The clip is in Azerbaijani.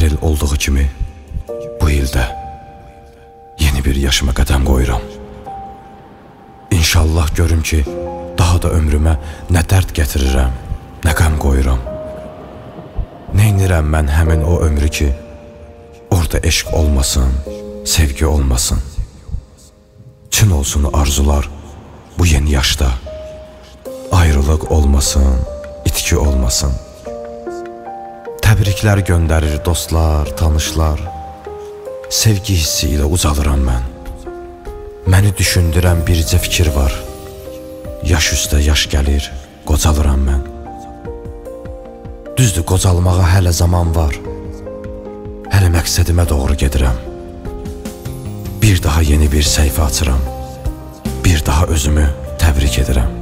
il olduğu kimi bu ildə yeni bir yaşıma qədəm qoyuram. İnşallah görüm ki, daha da ömrümə nə dərd gətirirəm, nə qəm qoyuram. Neynirəm mən həmin o ömrü ki, orada eşq olmasın, sevgi olmasın. Çin olsun arzular bu yeni yaşda. Ayrılıq olmasın, itki olmasın. Təbriklər göndərir dostlar, tanışlar. Sevgi hissi ilə ucalıram mən. Məni düşündürən bircə fikir var. Yaş üstə yaş gəlir, qocalıram mən. Düzdür, qocalmağa hələ zaman var. Hələ məqsədimə doğru gedirəm. Bir daha yeni bir səhifə açıram. Bir daha özümü təbrik edirəm.